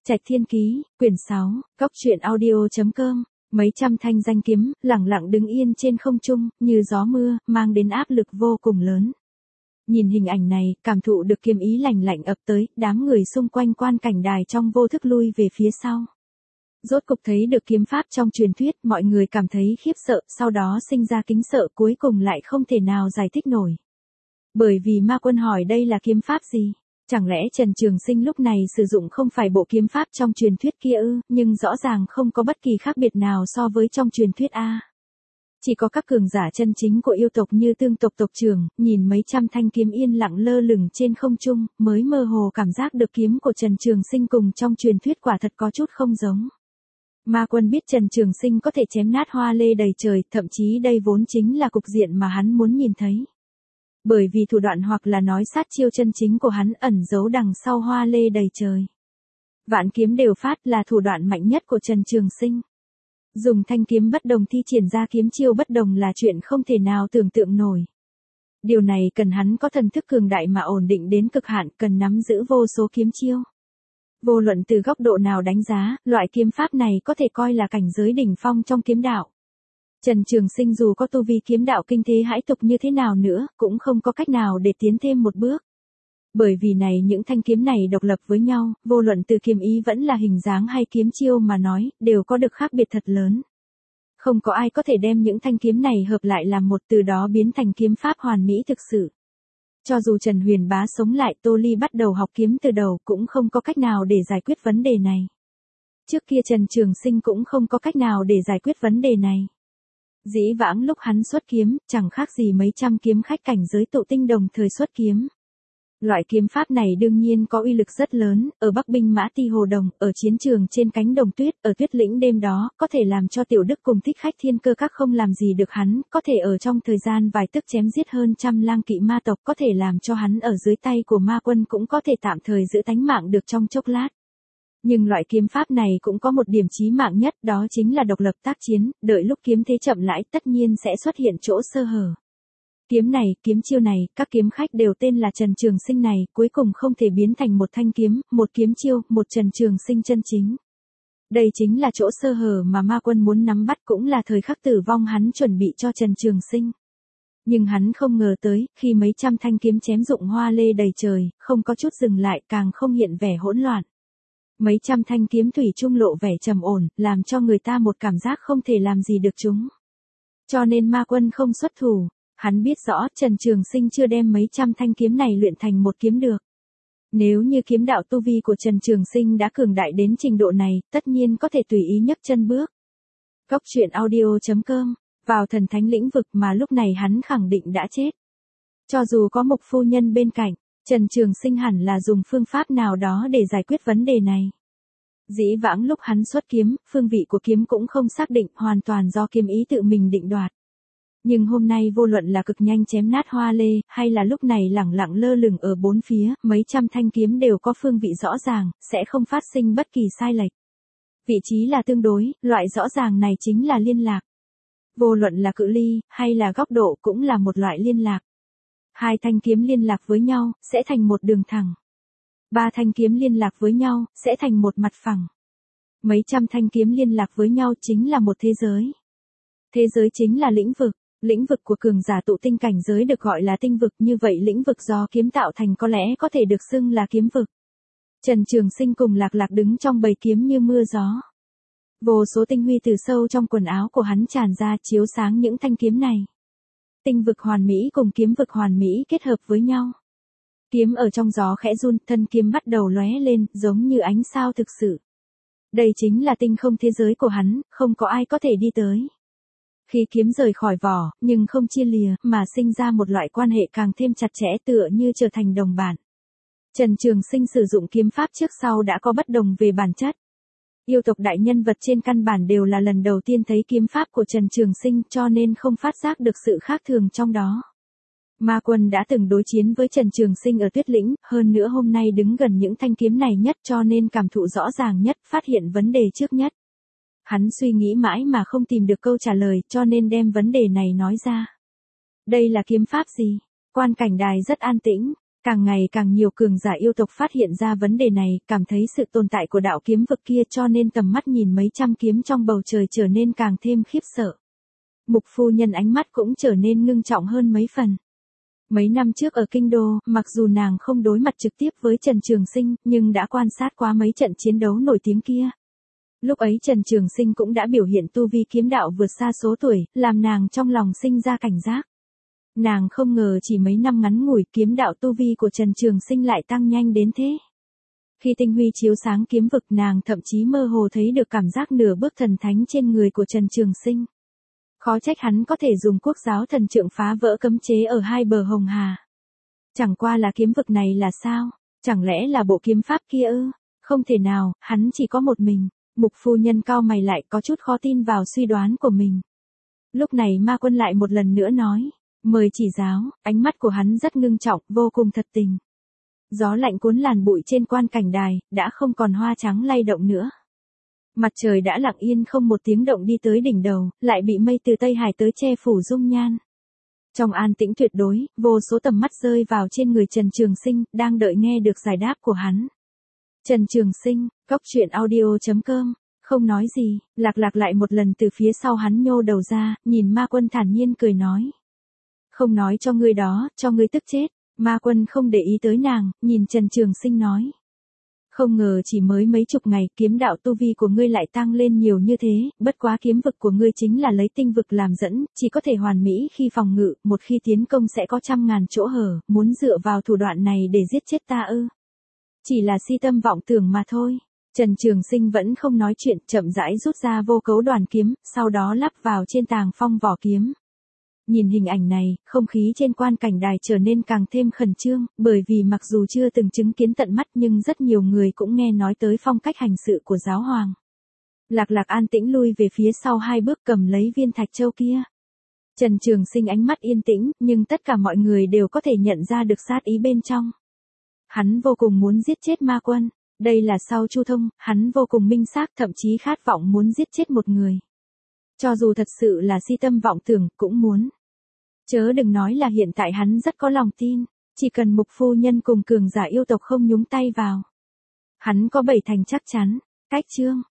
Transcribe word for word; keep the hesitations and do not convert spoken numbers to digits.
Trạch Thiên Ký, quyển sáu, Góc truyện audio chấm com. Mấy trăm thanh danh kiếm, lẳng lặng đứng yên trên không trung, như gió mưa, mang đến áp lực vô cùng lớn. Nhìn hình ảnh này, cảm thụ được kiếm ý lạnh lạnh ập tới, đám người xung quanh quan cảnh đài trong vô thức lui về phía sau. Rốt cục thấy được kiếm pháp trong truyền thuyết, mọi người cảm thấy khiếp sợ, sau đó sinh ra kính sợ, cuối cùng lại không thể nào giải thích nổi. Bởi vì Ma Quân hỏi đây là kiếm pháp gì? Chẳng lẽ Trần Trường Sinh lúc này sử dụng không phải bộ kiếm pháp trong truyền thuyết kia ư, nhưng rõ ràng không có bất kỳ khác biệt nào so với trong truyền thuyết a. Chỉ có các cường giả chân chính của yêu tộc như Tương tộc tộc trưởng, nhìn mấy trăm thanh kiếm yên lặng lơ lửng trên không trung, mới mơ hồ cảm giác được kiếm của Trần Trường Sinh cùng trong truyền thuyết quả thật có chút không giống. Ma Quân biết Trần Trường Sinh có thể chém nát hoa lê đầy trời, thậm chí đây vốn chính là cục diện mà hắn muốn nhìn thấy. Bởi vì thủ đoạn hoặc là nói sát chiêu chân chính của hắn ẩn giấu đằng sau hoa lê đầy trời. Vạn kiếm đều phát là thủ đoạn mạnh nhất của Trần Trường Sinh. Dùng thanh kiếm bất đồng thi triển ra kiếm chiêu bất đồng là chuyện không thể nào tưởng tượng nổi. Điều này cần hắn có thần thức cường đại mà ổn định đến cực hạn, cần nắm giữ vô số kiếm chiêu. Vô luận từ góc độ nào đánh giá, loại kiếm pháp này có thể coi là cảnh giới đỉnh phong trong kiếm đạo. Trần Trường Sinh dù có tu vi kiếm đạo kinh thế hãi tục như thế nào nữa, cũng không có cách nào để tiến thêm một bước. Bởi vì này những thanh kiếm này độc lập với nhau, vô luận từ kiếm ý vẫn là hình dáng hay kiếm chiêu mà nói, đều có được khác biệt thật lớn. Không có ai có thể đem những thanh kiếm này hợp lại làm một, từ đó biến thành kiếm pháp hoàn mỹ thực sự. Cho dù Trần Huyền Bá sống lại, Tô Ly bắt đầu học kiếm từ đầu, cũng không có cách nào để giải quyết vấn đề này. Trước kia Trần Trường Sinh cũng không có cách nào để giải quyết vấn đề này. Dĩ vãng lúc hắn xuất kiếm, chẳng khác gì mấy trăm kiếm khách cảnh giới tụ tinh đồng thời xuất kiếm. Loại kiếm pháp này đương nhiên có uy lực rất lớn, ở Bắc Binh Mã Ti Hồ Đồng, ở chiến trường trên cánh đồng tuyết, ở tuyết lĩnh đêm đó, có thể làm cho Tiểu Đức cùng Thích Khách Thiên Cơ Các không làm gì được hắn, có thể ở trong thời gian vài tức chém giết hơn trăm lang kỵ ma tộc, có thể làm cho hắn ở dưới tay của Ma Quân cũng có thể tạm thời giữ tánh mạng được trong chốc lát. Nhưng loại kiếm pháp này cũng có một điểm chí mạng nhất, đó chính là độc lập tác chiến, đợi lúc kiếm thế chậm rãi tất nhiên sẽ xuất hiện chỗ sơ hở. Kiếm này, kiếm chiêu này, các kiếm khách đều tên là Trần Trường Sinh này, cuối cùng không thể biến thành một thanh kiếm, một kiếm chiêu, một Trần Trường Sinh chân chính. Đây chính là chỗ sơ hở mà Ma Quân muốn nắm bắt, cũng là thời khắc tử vong hắn chuẩn bị cho Trần Trường Sinh. Nhưng hắn không ngờ tới, khi mấy trăm thanh kiếm chém rụng hoa lê đầy trời, không có chút dừng lại, càng không hiện vẻ hỗn loạn. Mấy trăm thanh kiếm thủy chung lộ vẻ trầm ổn, làm cho người ta một cảm giác không thể làm gì được chúng. Cho nên Ma Quân không xuất thủ, hắn biết rõ Trần Trường Sinh chưa đem mấy trăm thanh kiếm này luyện thành một kiếm được. Nếu như kiếm đạo tu vi của Trần Trường Sinh đã cường đại đến trình độ này, tất nhiên có thể tùy ý nhấc chân bước. Góc truyện audio chấm com, vào thần thánh lĩnh vực mà lúc này hắn khẳng định đã chết. Cho dù có Mục phu nhân bên cạnh, Trần Trường Sinh hẳn là dùng phương pháp nào đó để giải quyết vấn đề này. Dĩ vãng lúc hắn xuất kiếm, phương vị của kiếm cũng không xác định, hoàn toàn do kiếm ý tự mình định đoạt. Nhưng hôm nay vô luận là cực nhanh chém nát hoa lê, hay là lúc này lẳng lặng lơ lửng ở bốn phía, mấy trăm thanh kiếm đều có phương vị rõ ràng, sẽ không phát sinh bất kỳ sai lệch. Vị trí là tương đối, loại rõ ràng này chính là liên lạc. Vô luận là cự ly, hay là góc độ cũng là một loại liên lạc. Hai thanh kiếm liên lạc với nhau, sẽ thành một đường thẳng. Ba thanh kiếm liên lạc với nhau, sẽ thành một mặt phẳng. Mấy trăm thanh kiếm liên lạc với nhau chính là một thế giới. Thế giới chính là lĩnh vực. Lĩnh vực của cường giả tụ tinh cảnh giới được gọi là tinh vực, như vậy lĩnh vực do kiếm tạo thành có lẽ có thể được xưng là kiếm vực. Trần Trường Sinh cùng Lạc Lạc đứng trong bầy kiếm như mưa gió. Vô số tinh huy từ sâu trong quần áo của hắn tràn ra, chiếu sáng những thanh kiếm này. Tinh vực hoàn mỹ cùng kiếm vực hoàn mỹ kết hợp với nhau. Kiếm ở trong gió khẽ run, thân kiếm bắt đầu lóe lên, giống như ánh sao thực sự. Đây chính là tinh không thế giới của hắn, không có ai có thể đi tới. Khi kiếm rời khỏi vỏ, nhưng không chia lìa, mà sinh ra một loại quan hệ càng thêm chặt chẽ, tựa như trở thành đồng bạn. Trần Trường Sinh sử dụng kiếm pháp trước sau đã có bất đồng về bản chất. Yêu tộc đại nhân vật trên căn bản đều là lần đầu tiên thấy kiếm pháp của Trần Trường Sinh, cho nên không phát giác được sự khác thường trong đó. Ma Quân đã từng đối chiến với Trần Trường Sinh ở tuyết lĩnh, hơn nữa hôm nay đứng gần những thanh kiếm này nhất, cho nên cảm thụ rõ ràng nhất, phát hiện vấn đề trước nhất. Hắn suy nghĩ mãi mà không tìm được câu trả lời, cho nên đem vấn đề này nói ra. Đây là kiếm pháp gì? Quan cảnh đài rất an tĩnh, Càng ngày càng nhiều cường giả yêu tộc phát hiện ra vấn đề này, cảm thấy sự tồn tại của đạo kiếm vực kia cho nên tầm mắt nhìn mấy trăm kiếm trong bầu trời trở nên càng thêm khiếp sợ. Mục phu nhân ánh mắt cũng trở nên ngưng trọng hơn mấy phần. Mấy năm trước ở Kinh Đô, mặc dù nàng không đối mặt trực tiếp với Trần Trường Sinh, nhưng đã quan sát qua mấy trận chiến đấu nổi tiếng kia. Lúc ấy Trần Trường Sinh cũng đã biểu hiện tu vi kiếm đạo vượt xa số tuổi, làm nàng trong lòng sinh ra cảnh giác. Nàng không ngờ chỉ mấy năm ngắn ngủi kiếm đạo tu vi của Trần Trường Sinh lại tăng nhanh đến thế. Khi tinh huy chiếu sáng kiếm vực nàng thậm chí mơ hồ thấy được cảm giác nửa bước thần thánh trên người của Trần Trường Sinh. Khó trách hắn có thể dùng quốc giáo thần trượng phá vỡ cấm chế ở hai bờ Hồng Hà. Chẳng qua là kiếm vực này là sao? Chẳng lẽ là bộ kiếm pháp kia ư? Không thể nào, hắn chỉ có một mình. Mục phu nhân cau mày lại có chút khó tin vào suy đoán của mình. Lúc này Ma Quân lại một lần nữa nói, mời chỉ giáo, ánh mắt của hắn rất ngưng trọng, vô cùng thật tình. Gió lạnh cuốn làn bụi trên quan cảnh đài, đã không còn hoa trắng lay động nữa. Mặt trời đã lặng yên không một tiếng động đi tới đỉnh đầu, lại bị mây từ Tây Hải tới che phủ dung nhan. Trong an tĩnh tuyệt đối, vô số tầm mắt rơi vào trên người Trần Trường Sinh, đang đợi nghe được giải đáp của hắn. Trần Trường Sinh, cốc truyện audio chấm com, không nói gì, Lạc Lạc lại một lần từ phía sau hắn nhô đầu ra, nhìn Ma Quân thản nhiên cười nói. Không nói cho ngươi đó, cho ngươi tức chết. Ma Quân không để ý tới nàng, nhìn Trần Trường Sinh nói. Không ngờ chỉ mới mấy chục ngày kiếm đạo tu vi của ngươi lại tăng lên nhiều như thế, bất quá kiếm vực của ngươi chính là lấy tinh vực làm dẫn, chỉ có thể hoàn mỹ khi phòng ngự, một khi tiến công sẽ có trăm ngàn chỗ hở, muốn dựa vào thủ đoạn này để giết chết ta ư. Chỉ là si tâm vọng tưởng mà thôi. Trần Trường Sinh vẫn không nói chuyện, chậm rãi rút ra vô cấu đoàn kiếm, sau đó lắp vào trên tàng phong vỏ kiếm. Nhìn hình ảnh này, không khí trên quan cảnh đài trở nên càng thêm khẩn trương, bởi vì mặc dù chưa từng chứng kiến tận mắt nhưng rất nhiều người cũng nghe nói tới phong cách hành sự của giáo hoàng. Lạc Lạc an tĩnh lui về phía sau hai bước cầm lấy viên thạch châu kia. Trần Trường Sinh ánh mắt yên tĩnh, nhưng tất cả mọi người đều có thể nhận ra được sát ý bên trong. Hắn vô cùng muốn giết chết Ma Quân, đây là sau Chu Thông, hắn vô cùng minh xác thậm chí khát vọng muốn giết chết một người. Cho dù thật sự là si tâm vọng tưởng, cũng muốn. Chớ đừng nói là hiện tại hắn rất có lòng tin, chỉ cần Mục phu nhân cùng cường giả yêu tộc không nhúng tay vào. Hắn có bảy thành chắc chắn. Cách chương